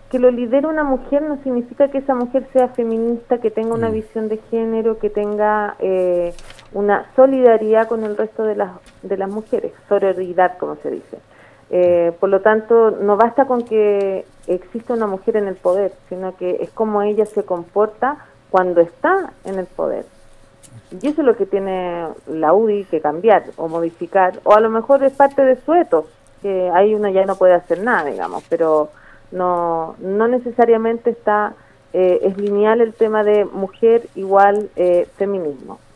que lo lidere una mujer no significa que esa mujer sea feminista, que tenga una visión de género, que tenga una solidaridad con el resto de las mujeres, sororidad, como se dice. Por lo tanto, no basta con que exista una mujer en el poder, sino que es como ella se comporta cuando está en el poder. Y eso es lo que tiene la UDI que cambiar o modificar, o a lo mejor es parte de su ethos, que ahí uno ya no puede hacer nada, digamos, pero no necesariamente es lineal el tema de mujer igual feminismo.